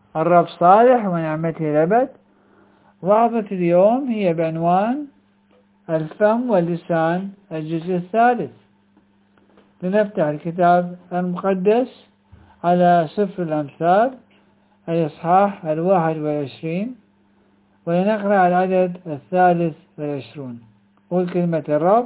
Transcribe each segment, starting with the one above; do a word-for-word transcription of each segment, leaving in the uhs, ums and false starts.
الرب صالح ونعمته لبد. وعظة اليوم هي بعنوان الفم واللسان الجزء الثالث. لنفتح الكتاب المقدس على سفر الأمثال الإصحاح الواحد والعشرين، ولنقرأ العدد الثالث والعشرون. قل كلمة الرب: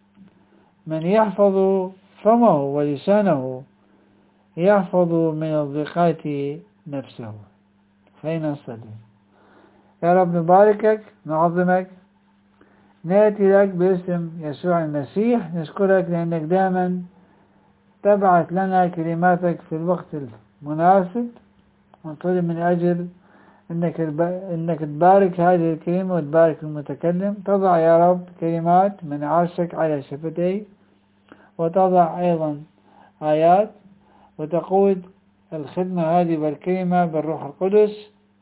من يحفظ فمه ولسانه يحفظ من الضيقات نفسه. خلينا نصلي. يا رب نباركك، نعظمك، نأتي لك باسم يسوع المسيح، نشكرك لأنك دائما تبعث لنا كلماتك في الوقت المناسب، ونطلب من أجل إنك إنك تبارك هذه الكلمة وتبارك المتكلم. تضع يا رب كلمات من عرشك على شفتي، وتضع أيضا آيات، وتقود الخدمة هذه بالكلمة بالروح القدس،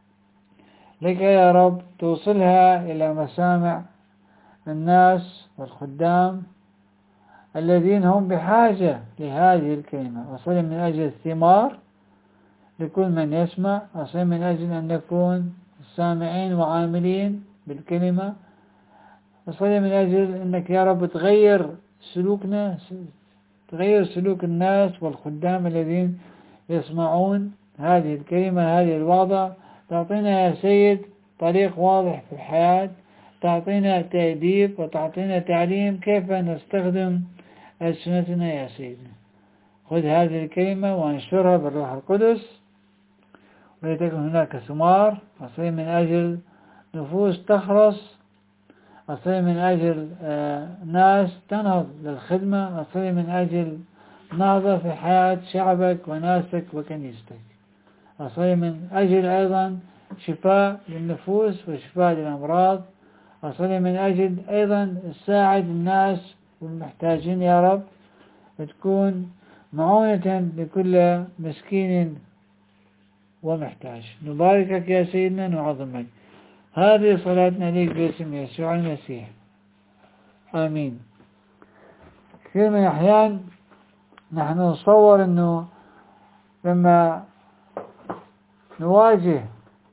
لكي يا رب توصلها إلى مسامع الناس والخدام الذين هم بحاجة لهذه الكلمة. أصلي من أجل الثمار لكل من يسمع، أصلي من أجل أن نكون سامعين وعاملين بالكلمة، أصلي من أجل أنك يا رب تغير سلوكنا، تغير سلوك الناس والخدام الذين يسمعون هذه الكلمة، هذه الوعظة. تعطينا يا سيد طريق واضح في الحياة، تعطينا تأديب وتعطينا تعليم كيف نستخدم ألسنتنا يا سيدنا. خذ هذه الكلمة وانشرها بالروح القدس، ولتكن هناك ثمار. أصلي من أجل نفوس تخلص، أصلي من أجل ناس تنهض للخدمة، أصلي من أجل نهضة في حياة شعبك وناسك وكنيستك. أصلي من أجل أيضا شفاء للنفوس وشفاء للأمراض. أصلي من أجل أيضا تساعد الناس والمحتاجين يا رب، وتكون معونة لكل مسكين ومحتاج. نباركك يا سيدنا، نعظمك. هذه صلاتنا ليك باسم يسوع المسيح، آمين. كثير من الأحيان نحن نتصور أنه لما نواجه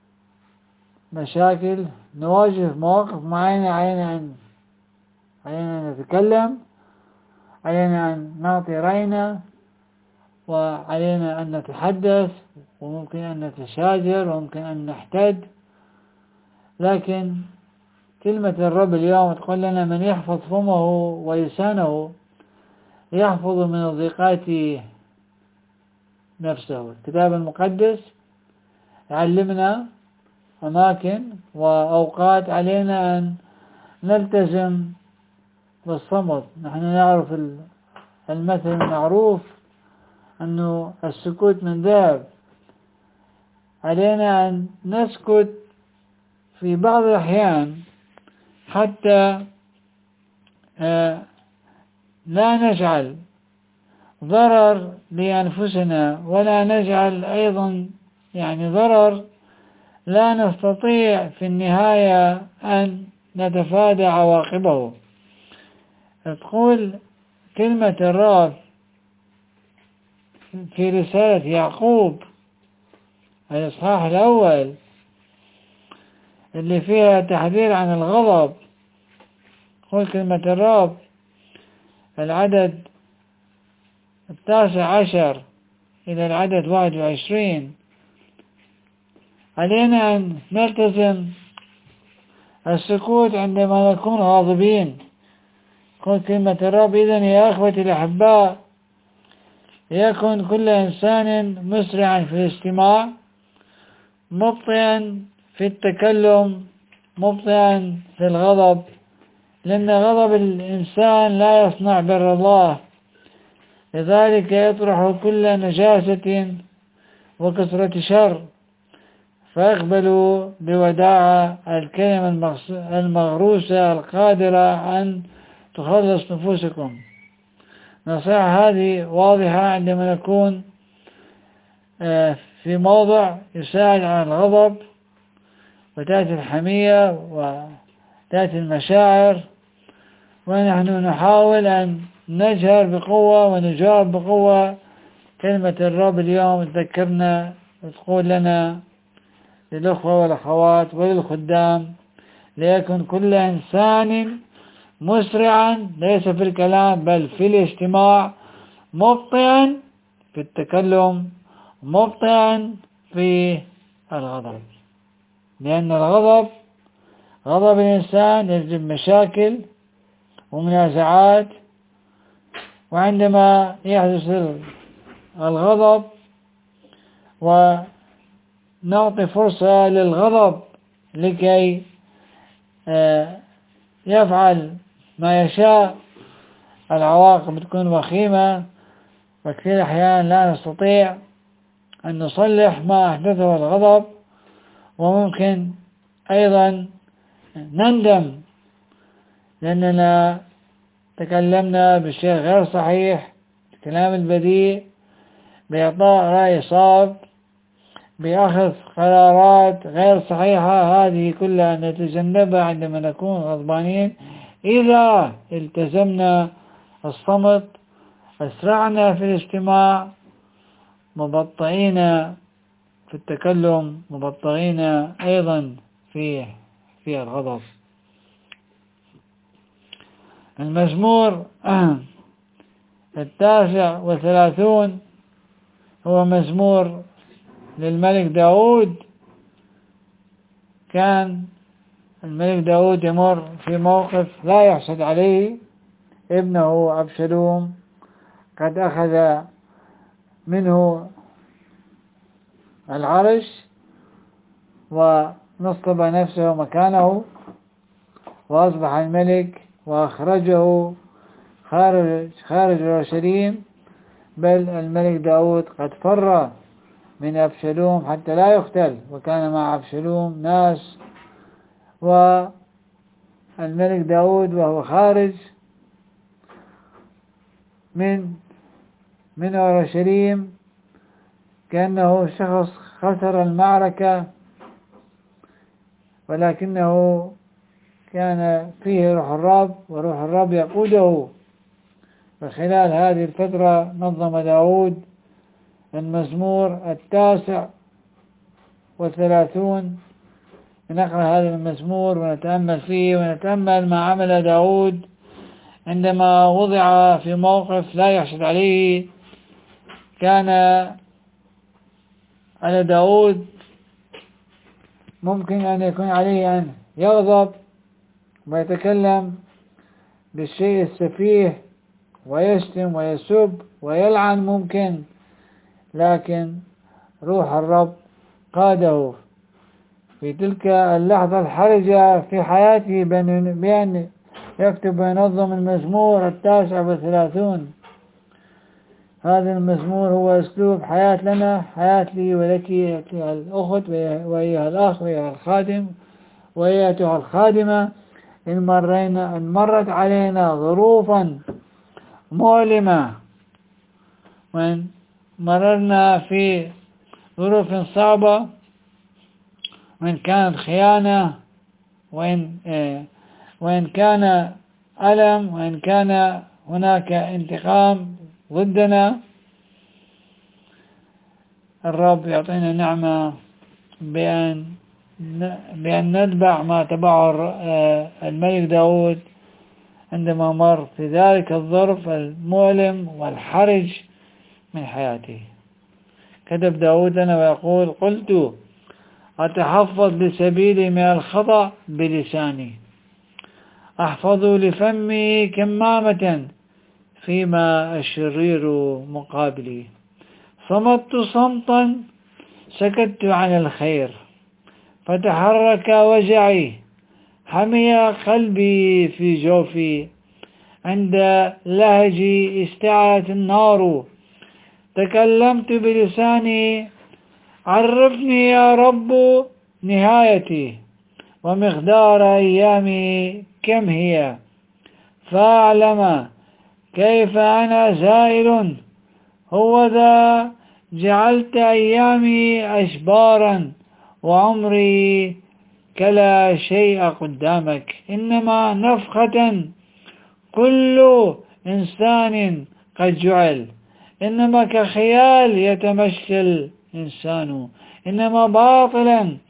مشاكل، نواجه مواقف معينة، علينا أن علينا أن نتكلم، علينا أن نعطي رأينا، وعلينا أن نتحدث، وممكن أن نتشاجر، وممكن أن نحتد. لكن كلمة الرب اليوم تقول لنا: من يحفظ فمه ولسانه يحفظ من الضيقات نفسه. الكتاب المقدس يعلمنا أماكن وأوقات علينا أن نلتزم بالصمت. نحن نعرف المثل المعروف أنه السكوت من ذهب. علينا أن نسكت في بعض الأحيان حتى لا نجعل ضرر لأنفسنا، ولا نجعل أيضا يعني ضرر لا نستطيع في النهاية أن نتفادى عواقبه. تقول كلمة الرب في رسالة يعقوب الإصحاح الأول اللي فيها تحذير عن الغضب. تقول كلمة الرب العدد التاسع عشر إلى العدد واحد وعشرين: علينا أن نلتزم السكوت عندما نكون غاضبين. تقول كلمة الرب: إذن يا أخوتي الأحباء، يكن كل إنسان مسرعا في الاستماع، مبطئا في التكلم، مبطئا في الغضب، لأن غضب الإنسان لا يصنع بر الله، لذلك يطرح كل نجاسة وكثرة شر. فاقبلوا بوداعة الكلمة المغروسة القادرة أن تخلص نفوسكم. نصيحة هذه واضحة عندما نكون في موضع يساعد على الغضب، وتأتي الحمية وتأتي المشاعر، ونحن نحاول أن نجهر بقوة ونجاوب بقوة. كلمة الرب اليوم تذكرنا وتقول لنا: للأخوة والأخوات وللخدام، ليكن كل إنسان مسرعا ليس في الكلام بل في الاجتماع، مبطئا في التكلم، مبطئا في الغضب، لأن الغضب غضب الإنسان يجلب مشاكل ومنازعات. وعندما يحدث الغضب ونعطي فرصة للغضب لكي يفعل ما يشاء، العواقب تكون وخيمة، وكثير أحيان لا نستطيع أن نصلح ما أحدثه الغضب، وممكن أيضا نندم لأننا تكلمنا بشيء غير صحيح، الكلام البذيء، بإعطاء رأي صعب، بأخذ قرارات غير صحيحة. هذه كلها نتجنبها عندما نكون غضبانين. إذا التزمنا الصمت، أسرعنا في الاجتماع، مبطئين في التكلم، مبطئين أيضا في في الغضب. المزمور التاسع والثلاثون هو مزمور للملك داود. كان الملك داود يمر في موقف لا يحسد عليه، ابنه أبشالوم قد أخذ منه العرش ونصب نفسه مكانه وأصبح الملك، وأخرجه خارج خارج اورشليم. بل الملك داود قد فر من أبشالوم حتى لا يقتل، وكان مع أبشالوم ناس. والملك داود وهو خارج من من اورشليم كأنه شخص خسر المعركة، ولكنه كان فيه روح الرب، وروح الرب يقوده. وخلال هذه الفترة نظم داود المزمور التاسع والثلاثون. نقرأ هذا المزمور ونتأمل فيه، ونتأمل ما عمل داود عندما وضع في موقف لا يحسد عليه. كان على داود ممكن أن يكون عليه أن يغضب ويتكلم بالشيء السفيه ويشتم ويسب ويلعن ممكن، لكن روح الرب قاده في تلك اللحظة الحرجة في حياته بأن يكتب وينظم المزمور التاسع والثلاثون. هذا المزمور هو أسلوب حياة لنا، حياة لي ولك أيها الأخت وأيها الأخ وأيها الخادم وأيتها الخادمة. إن مرينا إن مرت علينا ظروفا مؤلمة، وإن مررنا في ظروف صعبة، وإن كانت خيانة، وإن وإن كان ألم، وإن كان هناك انتقام ضدنا، الرب يعطينا نعمة بأن بأن نتبع ما تبعه الملك داود عندما مر في ذلك الظرف المؤلم والحرج من حياته. كتب داود لنا ويقول: قلت أتحفظ لسبيلي من الخطأ بلساني، أحفظ لفمي كمامة فيما الشرير مقابلي. صمت صمتا سكت عن الخير، فتحرك وجعي، حمي قلبي في جوفي. عند لهجي اشتعلت النار، تكلمت بلساني. عرفني يا رب نهايتي، ومقدار أيامي كم هي، فأعلم كيف أنا زائل. هو ذا جعلت أيامي أشبارا، وعمري كلا شيء قدامك. إنما نفخة كل إنسان قد جعل، إنما كخيال يتمشى الإنسان، إنما باطلا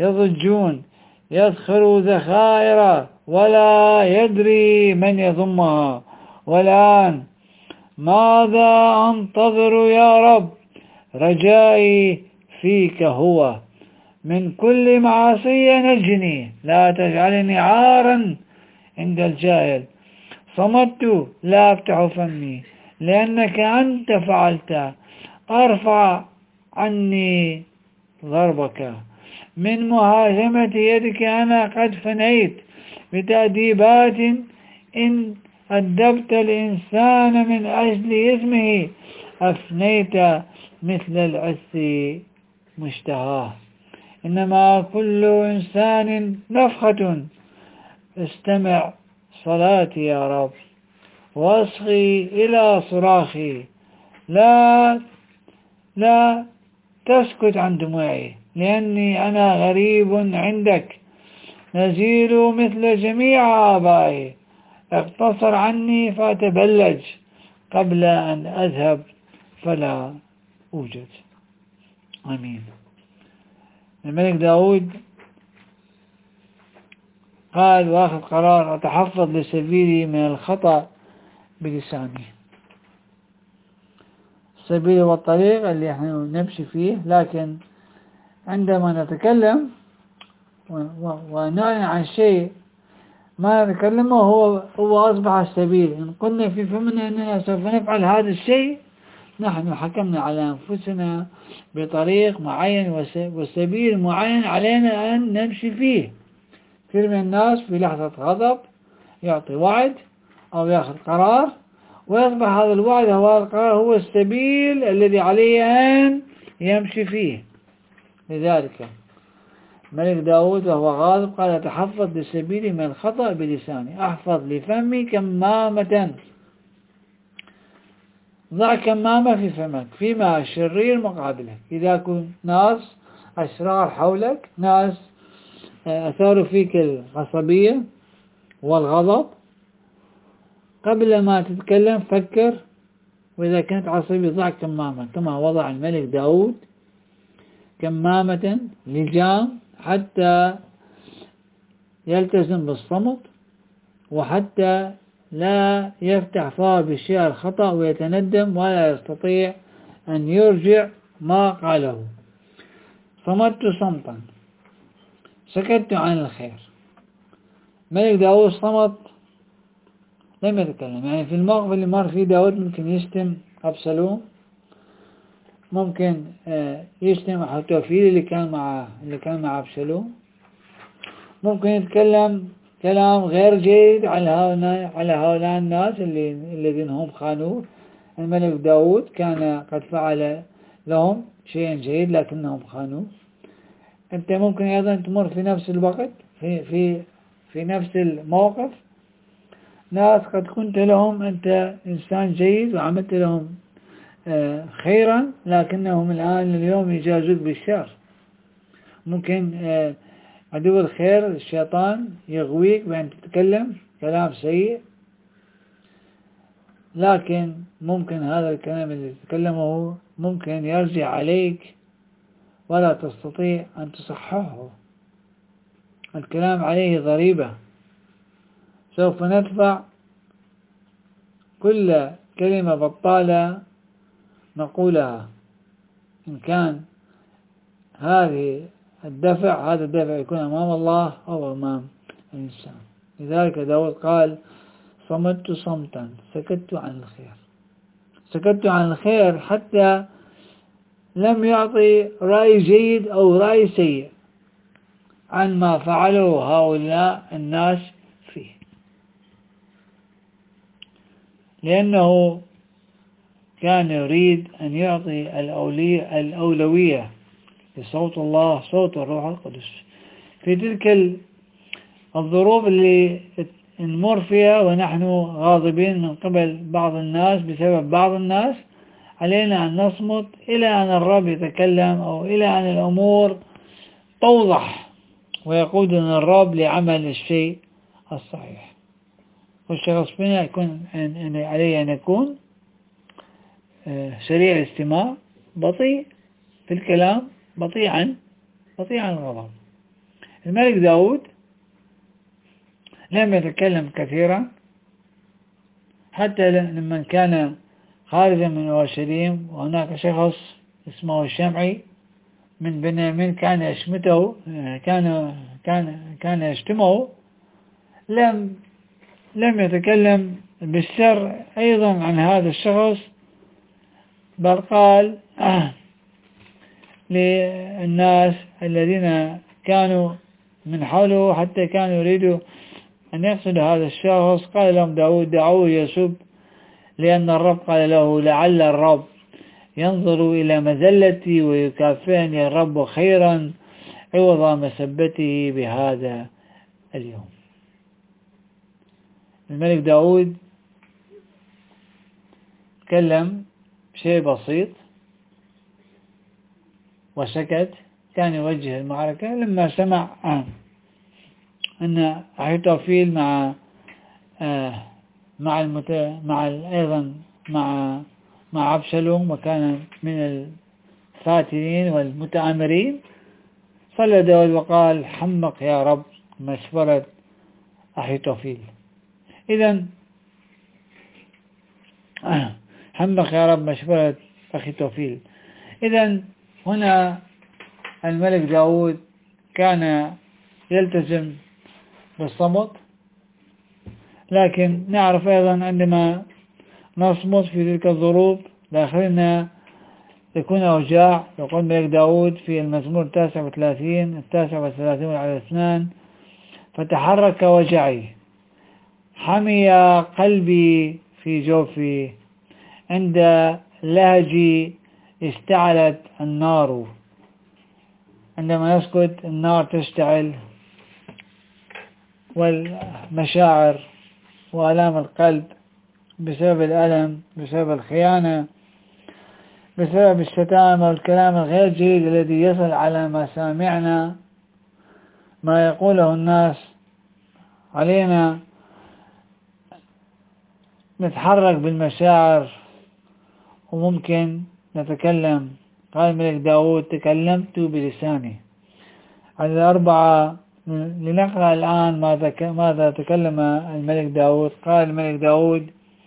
يضجون يذخر ذخائر ولا يدري من يضمها. والآن ماذا أنتظر يا رب؟ رجائي فيك هو. من كل معصية نجني، لا تجعلني عارا عند الجاهل. صمت لا أفتح فمي لأنك أنت فعلت. أرفع عني ضربك. من مهاجمة يدك أنا قد فنيت. بتأديبات إن أدبت الإنسان من أجل اسمه أفنيت مثل العس مشتهاه. إنما كل إنسان نفخة. استمع صلاتي يا رب واصغي إلى صراخي. لا لا تسكت عن دموعي لأني أنا غريب عندك، نزيل مثل جميع آبائي. اقتصر عني فأتبلج قبل أن أذهب فلا أوجد. آمين. الملك داود قال واخذ قرار: أتحفظ لسبيلي من الخطأ بلساني. السبيل هو الطريق اللي احنا نمشي فيه، لكن عندما نتكلم ونعلن عن شيء ما نتكلمه هو هو أصبح السبيل. إن قلنا في فمنا أننا سوف نفعل هذا الشيء، نحن حكمنا على أنفسنا بطريق معين وسبيل معين علينا أن نمشي فيه. كثير من الناس في لحظة غضب يعطي وعد أو يأخذ قرار، ويصبح هذا الوعد هو القرار هو السبيل الذي عليه أن يمشي فيه. لذلك ملك داود وهو غاضب قال: أتحفظ لسبيلي من الخطأ بلساني. أحفظ لفمي كمامة. ضع كمامة في فمك فيما الشرير مقابلك. إذا كنت ناس أشرار حولك، ناس أثاروا فيك العصبية والغضب، قبل ما تتكلم فكر، وإذا كنت عصبي ضع كمامة كما وضع الملك داود كمامة لجام حتى يلتزم بالصمت، وحتى لا يفتح فاه بالشيء الخطأ ويتندم ولا يستطيع أن يرجع ما قاله. صمت صمتا، سكت عن الخير. ملك داود صمت، لم يتكلم. يعني في الموقف اللي مر فيه داود ممكن يشتم أبسلوم، ممكن يشتم أحيتوفيل اللي كان مع اللي كان مع أبسلوم، ممكن يتكلم كلام غير جيد على هؤلاء على هؤلاء الناس اللي الذين هم خانوه. الملك داود كان قد فعل لهم شيئا جيد لكنهم خانوه. أنت ممكن أيضا تمر في نفس الوقت في في في نفس الموقف، ناس قد كنت لهم أنت إنسان جيد وعملت لهم خيرا، لكنهم الآن اليوم يجازوك بالشر. ممكن عدو الخير الشيطان يغويك بأن تتكلم كلام سيء، لكن ممكن هذا الكلام اللي تتكلمه ممكن يرجع عليك ولا تستطيع أن تصححه. الكلام عليه ضريبة، سوف ندفع كل كلمة بطالة نقولها. إن كان هذه الدفع هذا الدفع يكون أمام الله أو أمام الإنسان. لذلك داود قال: صمت صمتا، سكت عن الخير. سكت عن الخير حتى لم يعطي رأي جيد أو رأي سيء عن ما فعله هؤلاء الناس فيه، لأنه كان يريد أن يعطي الأولوية لصوت الله، صوت الروح القدس. في تلك الظروف اللي نمر فيها ونحن غاضبين من قبل بعض الناس بسبب بعض الناس، علينا أن نصمت إلى أن الرب يتكلم أو إلى أن الأمور توضح ويقودنا الرب لعمل الشيء الصحيح. والشخص فينا يكون عليه أن يكون سريع الاستماع، بطيء في الكلام، بطيء عن بطيء عن الغضب. الملك داود لم يتكلم كثيرا، حتى لما كان خارجا من أورشليم وهناك شخص اسمه الشمعي من بنيامين كان يشمته كان كان كان يشتمه، لم لم يتكلم بالشر أيضا عن هذا الشخص، بل قال للناس الذين كانوا من حوله حتى كانوا يريدوا أن يقصدوا هذا الشخص، قال لهم داود دعوه يسب، لأن الرب قال له لعل الرب ينظر إلى مذلتي ويكافئني الرب خيرا عوض مسبته بهذا اليوم. الملك داود تكلم شيء بسيط وسكت، كان يوجه المعركة لما سمع أن أحيتوفيل مع مع المت... مع أيضا مع مع أبشالوم وكان من الفاتنين والمتآمرين. صلى داود وقال حمق يا رب مشورة أحيتوفيل. إذن حمق يا رب مشورة أحيتوفيل. إذن هنا الملك داود كان يلتزم بالصمت، لكن نعرف أيضا عندما نصمت في تلك الظروف داخلنا يكون أوجاع. يقول ملك داود في المزمور التاسع وثلاثين التاسع وثلاثين على اثنان فتحرك وجعي، حمي قلبي في جوفي، عند لهجي اشتعلت النار. عندما يسكت النار تشتعل، والمشاعر وآلام القلب بسبب الألم، بسبب الخيانة، بسبب الشتائم والكلام الغير جيد الذي يصل على مسامعنا، ما يقوله الناس علينا، نتحرك بالمشاعر وممكن نتكلم. قال الملك داود تكلمت بلساني. على أربعة لنقرأ الآن ماذا ماذا تكلم الملك داود. قال الملك داود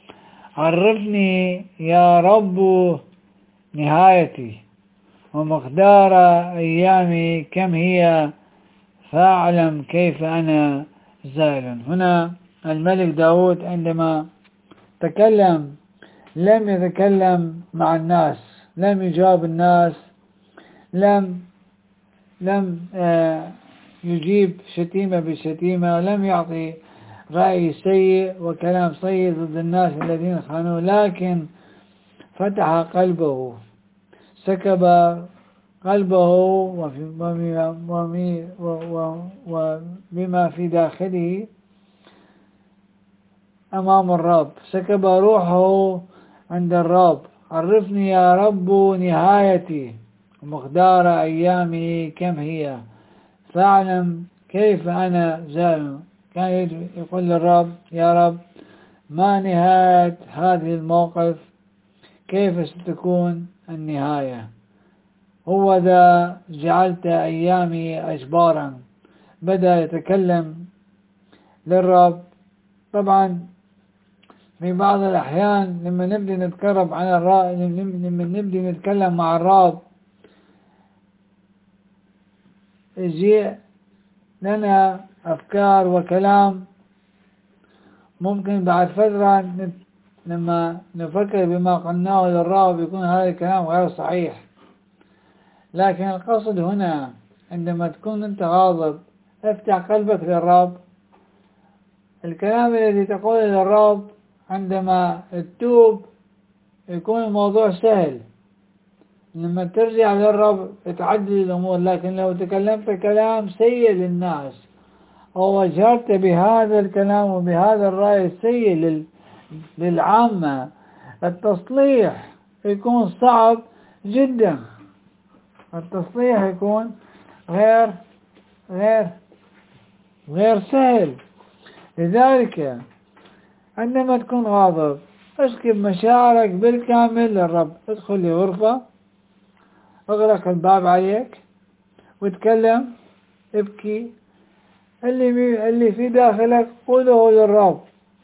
عرفني يا رب نهايتي ومقدار أيامي كم هي، فأعلم كيف أنا زائل. هنا الملك داود عندما تكلم لم يتكلم مع الناس، لم يجاوب الناس، لم لم يجيب شتيمة بشتيمة، لم يعطي رأي سيء وكلام سيء ضد الناس الذين خانوه، لكن فتح قلبه، سكب قلبه وبما في داخله أمام الرب، سكب روحه عند الرب. عرفني يا رب نهايتي ومقدار أيامي كم هي، فاعلم كيف أنا زائل. كان يقول للرب يا رب ما نهاية هذه الموقف، كيف ستكون النهاية؟ هو ذا جعلت أيامي أجبارا. بدأ يتكلم للرب. طبعا في بعض الأحيان لما نبدأ نتقرب على الرب، لما نبدأ نتكلم مع الرب يجي لنا أفكار وكلام، ممكن بعد فترة لما نفكر بما قلناه للرب يكون هذا الكلام غير صحيح. لكن القصد هنا عندما تكون أنت غاضب افتح قلبك للرب. الكلام الذي تقوله للرب عندما تتوب يكون الموضوع سهل، لما ترجع للرب تعدل الأمور. لكن لو تكلمت كلام سيء للناس أو وجهرت بهذا الكلام وبهذا الرأي السيء للعامة، التصليح يكون صعب جدا، التصليح يكون غير غير غير سهل. لذلك عندما تكون غاضب اسكب مشاعرك بالكامل للرب. ادخل لغرفة، اغلق الباب عليك وتكلم، ابكي اللي اللي في داخلك قوله للرب،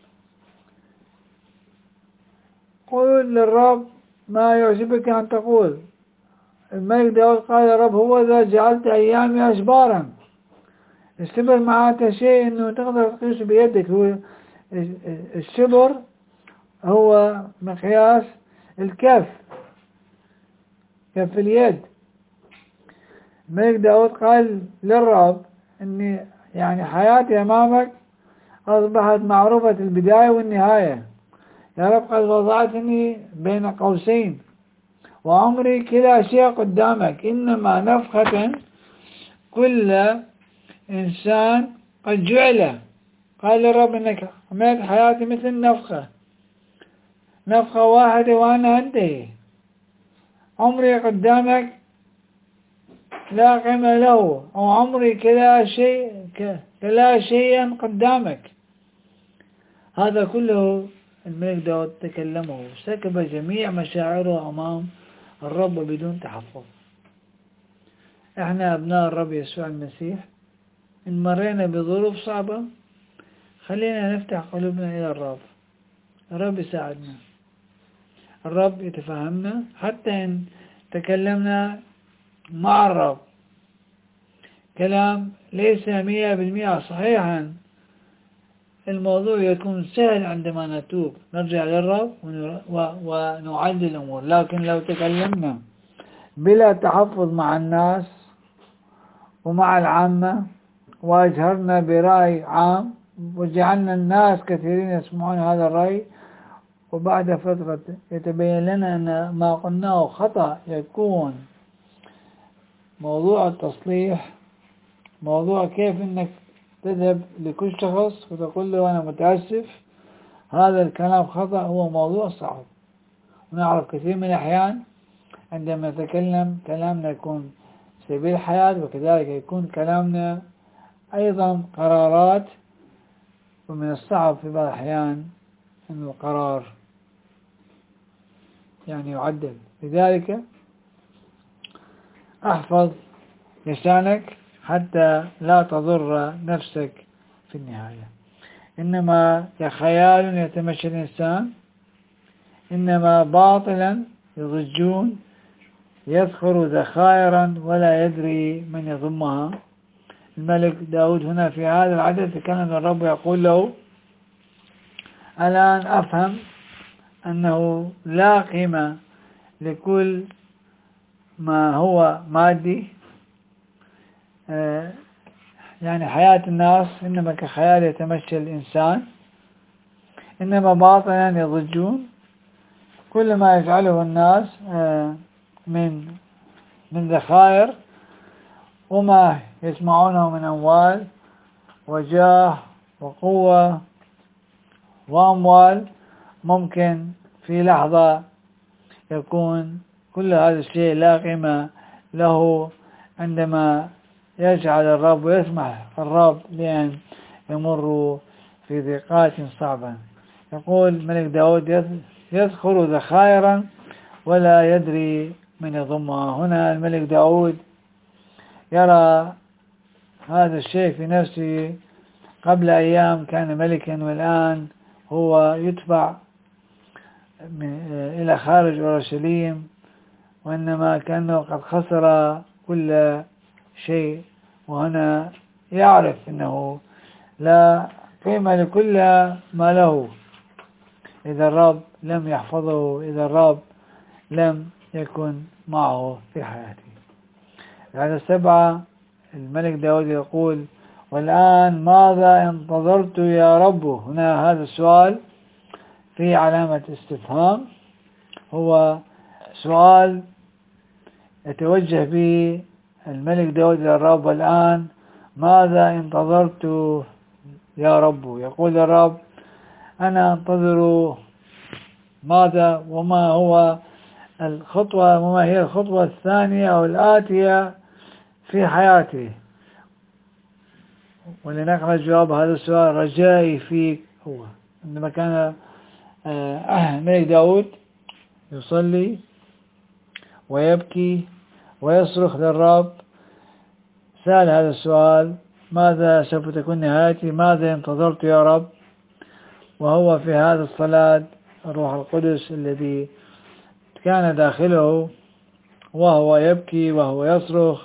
قل للرب ما يعجبك أن تقول. الملك داود قال يا رب هو ذا جعلت أيامي أشبارا. الشبر معناته شيء إنه تقدر تقيسه بيدك. هو الشبر هو مقياس الكف، كف اليد. الملك داود قال للرب إني يعني حياتي أمامك أصبحت معروفة البداية والنهاية. يا رب قد وضعتني بين قوسين وعمري كلا شيء قدامك، إنما نفخة كل إنسان قد جعل. قال الرب إنك عملت حياتي مثل نفخة، نفخة واحدة وأنا أنتهي. عمري قدامك لا قيمة له، أو عمري كلا شيء كلا شيئا قدامك. هذا كله الملك داود تكلمه، سكب جميع مشاعره أمام الرب بدون تحفظ. احنا أبناء الرب يسوع المسيح إن مرينا بظروف صعبة خلينا نفتح قلوبنا إلى الرب. الرب يساعدنا، الرب يتفهمنا. حتى إن تكلمنا مع الرب كلام ليس مية بالمئة صحيحا، الموضوع يكون سهل عندما نتوب نرجع للرب ونعدل الأمور. لكن لو تكلمنا بلا تحفظ مع الناس ومع العامة وأجهرنا برأي عام وجعلنا الناس كثيرين يسمعون هذا الرأي، وبعد فترة يتبين لنا أن ما قلناه خطأ، يكون موضوع التصليح موضوع كيف أنك تذهب لكل شخص وتقول له أنا متأسف هذا الكلام خطأ، هو موضوع صعب. ونعرف كثير من الأحيان عندما نتكلم كلامنا يكون سبيل الحياة، وكذلك يكون كلامنا أيضا قرارات، ومن الصعب في بعض الأحيان أن القرار يعني يعدل. لذلك احفظ لسانك حتى لا تضر نفسك في النهاية. إنما كخيال يتمشى الإنسان، إنما باطلا يضجون، يذخر ذخائرا ولا يدري من يضمها. الملك داود هنا في هذا العدد تكلم الرب يقول له الآن أفهم أنه لا قيمة لكل ما هو مادي. يعني حياة الناس إنما كخيال يتمشى الإنسان، إنما باطلا يضجون. كل ما يفعله الناس من من ذخائر وما يسمعونه من أموال وجاه وقوة وأموال، ممكن في لحظة يكون كل هذا الشيء لا قيمة له عندما يجعل الرب ويسمح الرب لأن يمر في ضيقات صعبة. يقول ملك داود يذخر ذخائرا ولا يدري من يضمها. هنا الملك داود يرى هذا الشيء في نفسه. قبل أيام كان ملكا والآن هو يتبع إلى خارج أورشليم، وإنما كأنه قد خسر كل شيء. وهنا يعرف أنه لا قيمة لكل ما له إذا الرب لم يحفظه، إذا الرب لم يكن معه في حياته. العدد السبعة الملك داود يقول والآن ماذا انتظرت يا رب. هنا هذا السؤال في علامة استفهام، هو سؤال يتوجه به الملك داود إلى الرب. والآن ماذا انتظرت يا رب. يقول الرب أنا أنتظر ماذا وما هو الخطوة وما هي الخطوة الثانية أو الآتية في حياتي. ولنقرأ جواب هذا السؤال. رجائي فيك هو. عندما كان ملك داود يصلي ويبكي ويصرخ للرب سأل هذا السؤال ماذا سوف تكون نهايتي؟ ماذا انتظرت يا رب؟ وهو في هذه الصلاة الروح القدس الذي كان داخله وهو يبكي وهو يصرخ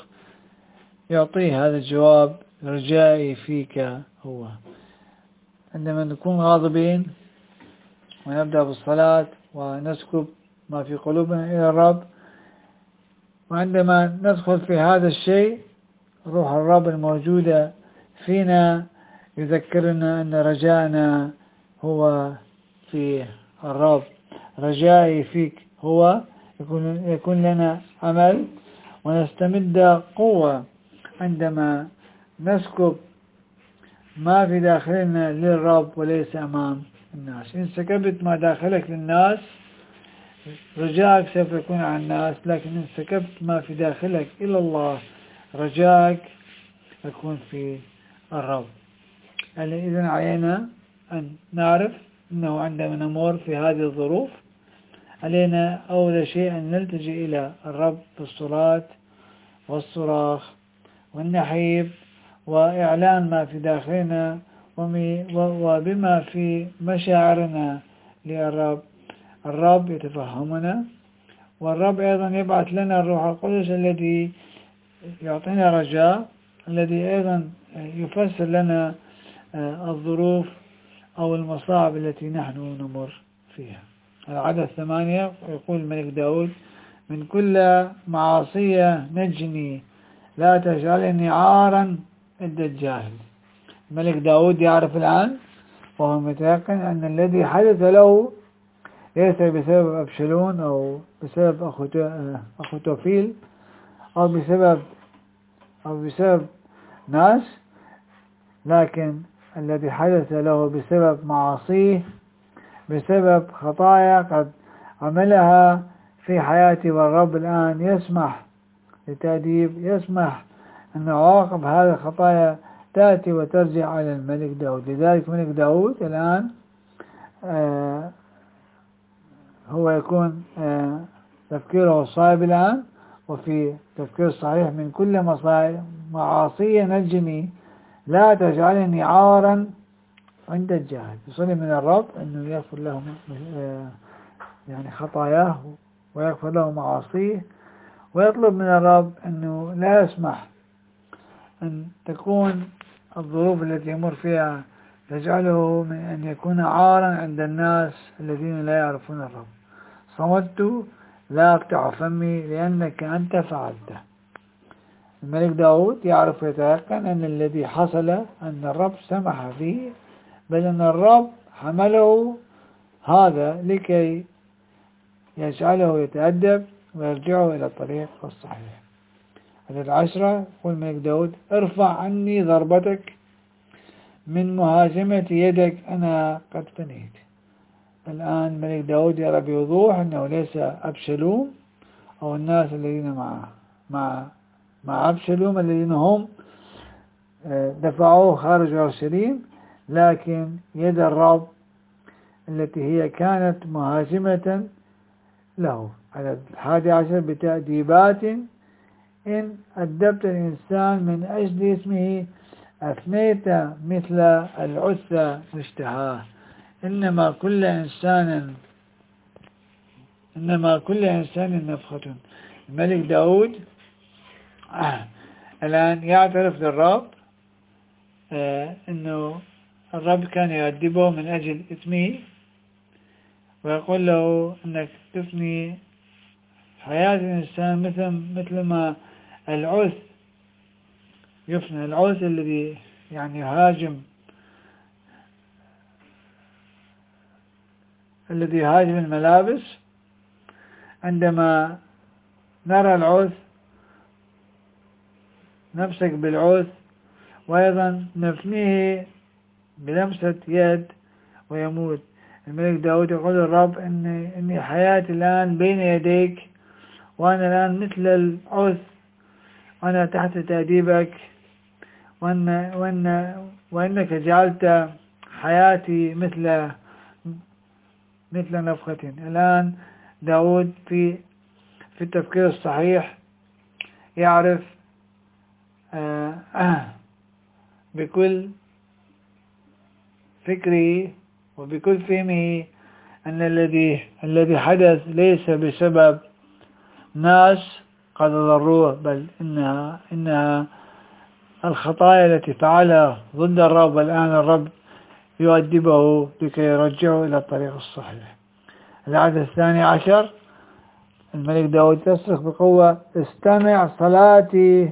يعطيه هذا الجواب: رجائي فيك هو. عندما نكون غاضبين ونبدأ بالصلاة ونسكب ما في قلوبنا إلى الرب، وعندما ندخل في هذا الشيء روح الرب الموجودة فينا يذكرنا أن رجاءنا هو في الرب. رجائي فيك هو، يكون, يكون لنا أمل ونستمد قوة عندما نسكب ما في داخلنا للرب وليس أمام الناس. إن سكبت ما داخلك للناس رجائك سوف يكون على الناس، لكن إن سكبت ما في داخلك إلى الله رجائك يكون في الرب. يعني إذن علينا أن نعرف أنه عندما نمر في هذه الظروف علينا أول شيء أن نلتجئ إلى الرب بالصلاة والصراخ والنحيب وإعلان ما في داخلنا وبما في مشاعرنا للرب. الرب يتفهمنا، والرب أيضا يبعث لنا الروح القدس الذي يعطينا رجاء، الذي أيضا يفسر لنا الظروف أو المصاعب التي نحن نمر فيها. العدد ثمانية يقول الملك داود: من كل معاصية نجني، لا تجعلني عارا عند الجاهل. الملك داود يعرف الآن وهو متيقن أن الذي حدث له ليس بسبب أبشلون أو بسبب أخو توفيل أو بسبب أو بسبب ناس، لكن الذي حدث له بسبب معاصيه، بسبب خطايا قد عملها في حياتي. والرب الآن يسمح لتأديب، يسمح أن عواقب هذه الخطايا تأتي وترجع على الملك داود. لذلك الملك داود الآن آه هو يكون آه تفكيره صائب الآن وفي تفكير صحيح: من كل معاصي نجني، لا تجعلني عارا عند الجاهل. يصلي من الرب أنه يغفر له آه يعني خطاياه ويغفر له معاصيه، ويطلب من الرب أنه لا يسمح أن تكون الظروف التي يمر فيها تجعله من أن يكون عارا عند الناس الذين لا يعرفون الرب. صمت لا أقطع فمي لأنك أنت فعلته. الملك داود يعرف ويتيقن أن الذي حصل أن الرب سمح فيه، بل أن الرب حمله هذا لكي يجعله يتأدب ويرجعه إلى الطريق الصحيح. هذه العشرة يقول الملك داود: ارفع عني ضربتك، من مهاجمة يدك أنا قد فنيت. الآن الملك داود يرى بوضوح أنه ليس أبشلوم أو الناس الذين معه مع مع أبشلوم الذين هم دفعوه خارج أورشليم، لكن يد الرب التي هي كانت مهاجمة له. على الحادي عشر: بتأديبات إن أدبت الإنسان من أجل اسمه أفنيت مثل العثة مشتهاه. إنما كل إنسان إنما كل إنسان نفخة. الملك داود آه. الآن يعترف للرب آه أنه الرب كان يؤدبه من أجل اسمه، ويقول له أنك تفني حياة الإنسان مثل مثل ما العث يفنى. العث الذي يعني يهاجم الذي يهاجم الملابس. عندما نرى العث نمسك بالعث وأيضا نفنيه بلمسة يد ويموت. الملك داود يقول الرب إني, إني حياتي الآن بين يديك، وأنا الآن مثل العث، وأنا تحت تأديبك، وأن وأن وأنك جعلت حياتي مثل مثل نفخة. الآن داود في في التفكير الصحيح يعرف آه آه بكل فكره وبكل فهمه أن الذي الذي حدث ليس بسبب ناس قد ضروه، بل إنها إنها الخطايا التي فعلها ضد الرب، والآن الرب يؤدبه لكي يرجعه إلى الطريق الصحيح. العدد الثاني عشر، الملك داود يصرخ بقوة: استمع صلاتي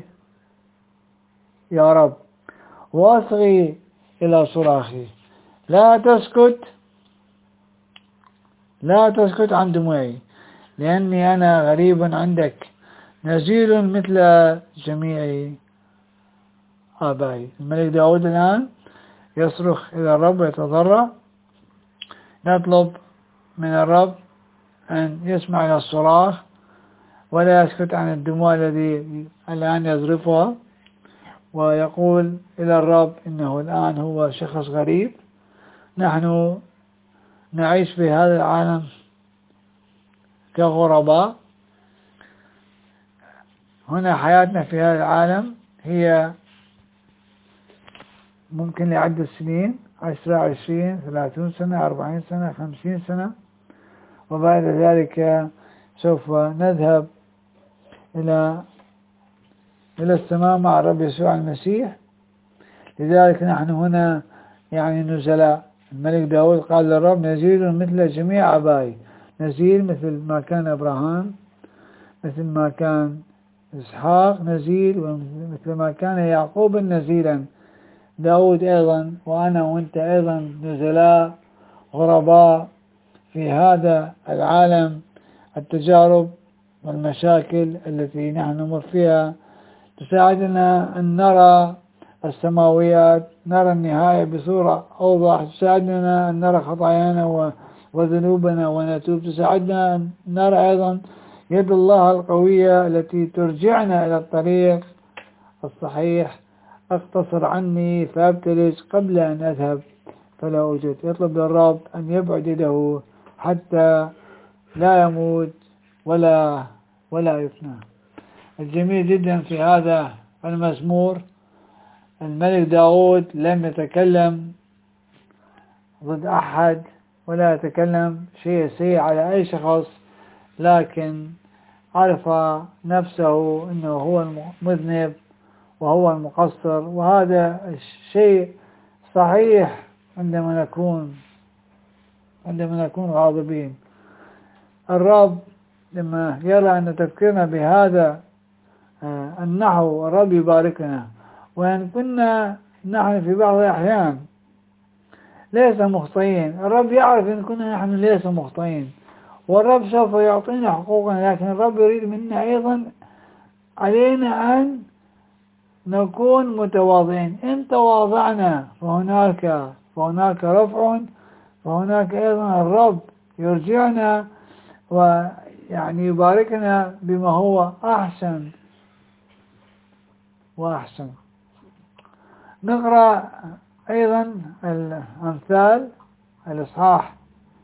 يا رب واصغي إلى صراخي، لا تسكت لا تسكت عن دموعي، لأني أنا غريب عندك، نزيل مثل جميع آبائي. الملك داود الآن يصرخ إلى الرب ويتضرع، يطلب من الرب أن يسمع إلى الصراخ ولا يسكت عن الدموع الذي الآن يذرفها، ويقول إلى الرب إنه الآن هو شخص غريب. نحن نعيش في هذا العالم كغرباء، هنا حياتنا في هذا العالم هي ممكن لعدة سنين، عشرة عشرين ثلاثون سنة أربعين سنة خمسين سنة، وبعد ذلك سوف نذهب إلى إلى السماء مع الرب يسوع المسيح. لذلك نحن هنا يعني نزلاء. الملك داود قال للرب: نزيل مثل جميع آبائي، نزيل مثل ما كان إبراهام، مثل ما كان إسحاق نزيل، ومثل ما كان يعقوب نزيلا. داود أيضا وأنا وأنت أيضا نزلاء غرباء في هذا العالم. التجارب والمشاكل التي نحن نمر فيها تساعدنا أن نرى السماويات، نرى النهاية بصورة أوضح، تساعدنا أن نرى خطايانا وذنوبنا ونتوب، تساعدنا أن نرى أيضا يد الله القوية التي ترجعنا إلى الطريق الصحيح. اقتصر عني فابتلج قبل أن أذهب فلا أوجد. يطلب للرب أن يبعد يده حتى لا يموت ولا ولا يفنى. الجميل جدا في هذا المزمور، الملك داود لم يتكلم ضد أحد ولا يتكلم شيء سيء على أي شخص، لكن عرف نفسه أنه هو المذنب وهو المقصر، وهذا الشيء صحيح عندما نكون عندما نكون غاضبين. الرب لما يرى أن تفكيرنا بهذا النحو الرب يباركنا، وإن كنا نحن في بعض الأحيان ليس مخطئين، الرب يعرف إن كنا نحن ليس مخطئين، والرب سوف يعطينا حقوقنا، لكن الرب يريد منا أيضا علينا أن نكون متواضعين. إن تواضعنا فهناك فهناك رفع، فهناك أيضا الرب يرجعنا ويعني يباركنا بما هو أحسن وأحسن. نقرأ أيضا الأمثال الإصحاح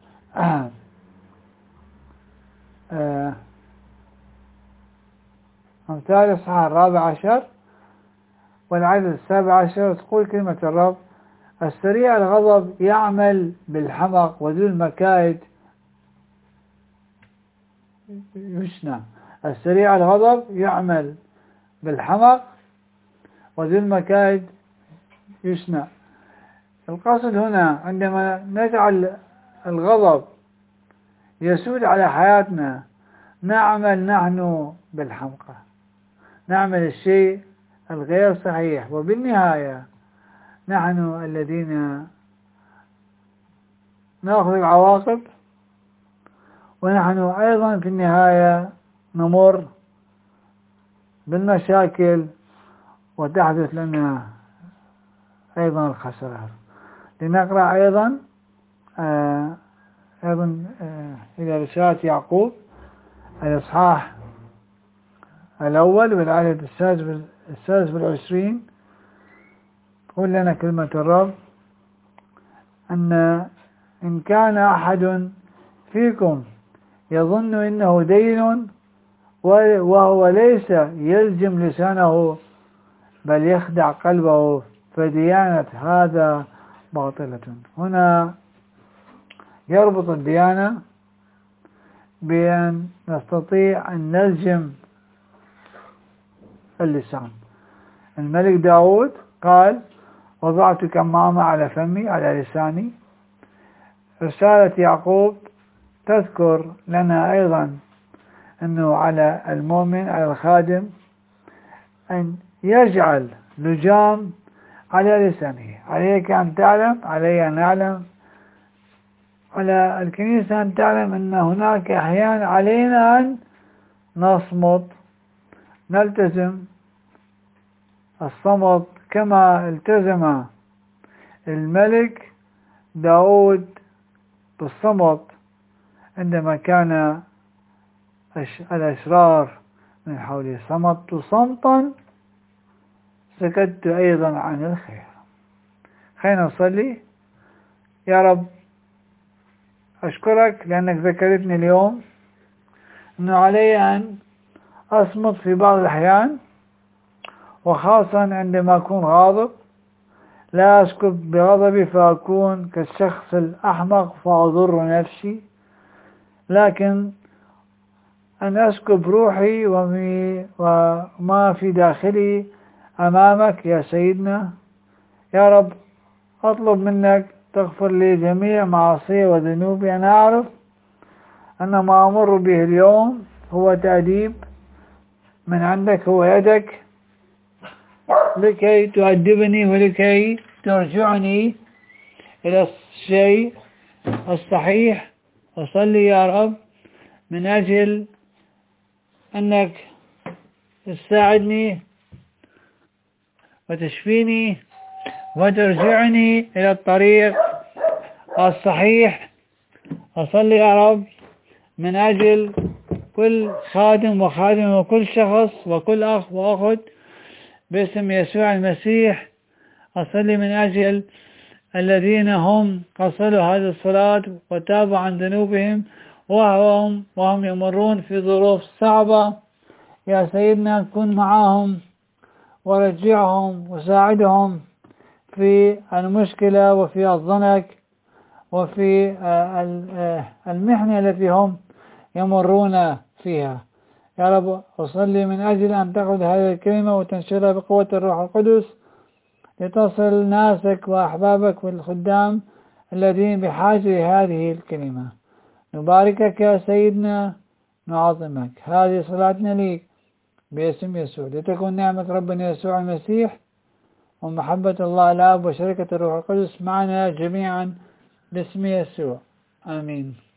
أمثال الإصحاح الرابع عشر والعدد السابع عشر. تقول كلمة الرب: السريع الغضب يعمل بالحمق، وذو المكائد يشنع. السريع الغضب يعمل بالحمق وذو المكائد يشنع. القصد هنا عندما نجعل الغضب يسود على حياتنا نعمل نحن بالحمقى، نعمل الشيء الغير صحيح، وبالنهاية نحن الذين نأخذ العواقب، ونحن أيضا في النهاية نمر بالمشاكل وتحدث لنا أيضا الخسارة. لنقرأ أيضا آه أيضا آه إلى رسالة يعقوب الإصحاح الأول والعدد السادس والعشرين. قل لنا كلمة الرب: أن إن كان أحد فيكم يظن إنه دين وهو ليس يلجم لسانه بل يخدع قلبه، فديانة هذا باطلة. هنا يربط الديانة بأن نستطيع أن نلجم اللسان. الملك داود قال: وضعت كمامة على فمي على لساني. رسالة يعقوب تذكر لنا أيضا أنه على المؤمن على الخادم أن يجعل لجام على لسانه. عليك أن تعلم، علي أن أعلم، على الكنيسة أن تعلم أن هناك أحيان علينا أن نصمت، نلتزم الصمت كما التزم الملك داود بالصمت عندما كان الأشرار من حوله. صمت صمتا سكت أيضا عن الخير. خلينا نصلي. يا رب أشكرك لأنك ذكرتني اليوم أنه علي أن أصمت في بعض الأحيان، وخاصة عندما أكون غاضب. لا أسكب بغضبي فأكون كالشخص الأحمق فأضر نفسي، لكن أن أسكب روحي وما في داخلي أمامك يا سيدنا. يا رب أطلب منك تغفر لي جميع معاصي وذنوبي. أنا أعرف أن ما أمر به اليوم هو تأديب من عندك، هو يدك لكي تؤدبني ولكي ترجعني إلى الشيء الصحيح. أصلي يا رب من أجل أنك تساعدني وتشفيني وترجعني إلى الطريق الصحيح. أصلي يا رب من أجل كل خادم وخادم وكل شخص وكل أخ وأخت باسم يسوع المسيح. أصلي من أجل الذين هم قصروا هذه الصلاة وتابوا عن ذنوبهم وهم وهم يمرون في ظروف صعبة. يا سيدنا كن معهم ورجعهم وساعدهم في المشكلة وفي الضنك وفي المحنة التي هم يمرون فيها. يا رب أصلي من أجل أن تأخذ هذه الكلمة وتنشرها بقوة الروح القدس لتصل ناسك وأحبابك والخدام الذين بحاجة لهذه الكلمة. نباركك يا سيدنا، نعظمك. هذه صلاتنا ليك باسم يسوع، لتكن نعمة ربنا يسوع المسيح ومحبة الله الآب وشركة الروح القدس معنا جميعا باسم يسوع. آمين.